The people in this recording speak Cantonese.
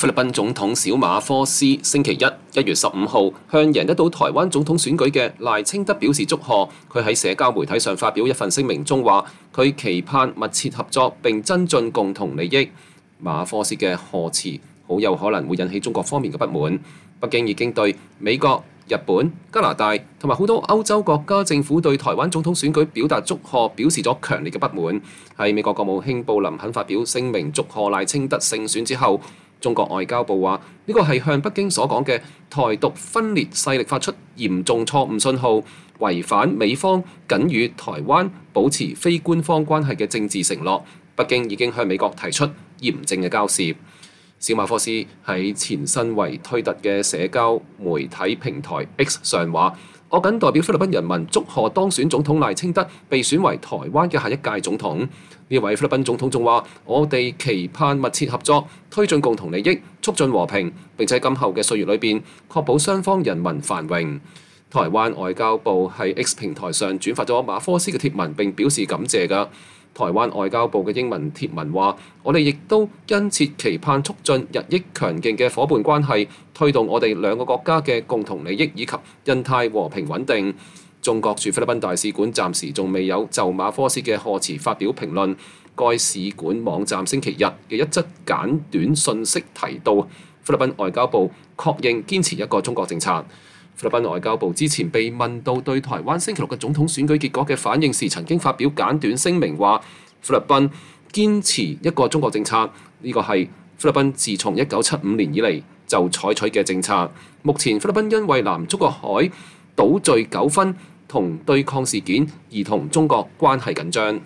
菲律賓總統小馬科斯星期1月15號向贏得到台灣總統選舉嘅賴清德表示祝賀。佢喺社交媒體上發表一份聲明中話，佢期盼密切合作並增進共同利益。馬科斯嘅賀詞好有可能會引起中國方面嘅不滿。北京已經對美國、日本、加拿大同埋好多歐洲國家政府對台灣總統選舉表達祝賀表示咗強烈嘅不滿。喺美國國務卿布林肯發表聲明祝賀賴清德勝選之後，中國外交部話呢個係向北京所講嘅台獨分裂勢力發出嚴重錯誤信號，違反美方僅與台灣保持非官方關係嘅政治承諾。北京已經向美國提出嚴正嘅交涉。小馬科斯喺前身為推特嘅社交媒體平台 X 上話：我謹代表菲律賓人民祝賀當選總統賴清德被選為台灣嘅下一屆總統。呢位菲律賓總統仲話：我哋期盼密切合作，推進共同利益，促進和平，並且今後嘅歲月裏邊確保雙方人民繁榮。台灣外交部喺 X 平台上轉發咗馬科斯嘅貼文並表示感謝㗎。台灣外交部嘅英文貼文話：我哋亦都殷切期盼促進日益強勁嘅伙伴關係，推動我哋兩個國家嘅共同利益以及印太和平穩定。中國駐菲律賓大使館暫時仲未有就馬科斯嘅賀詞發表評論。該使館網站星期日嘅一則簡短訊息提到，菲律賓外交部確認堅持一個中國政策。菲律賓外交部之前被問到對台灣星期六嘅總統選舉結果嘅反應時，曾經發表簡短聲明話：菲律賓堅持一個中國政策，呢個係菲律賓自從1975年以嚟就採取嘅政策。目前菲律賓因為南中國海島嶼糾紛同對抗事件而同中國關係緊張。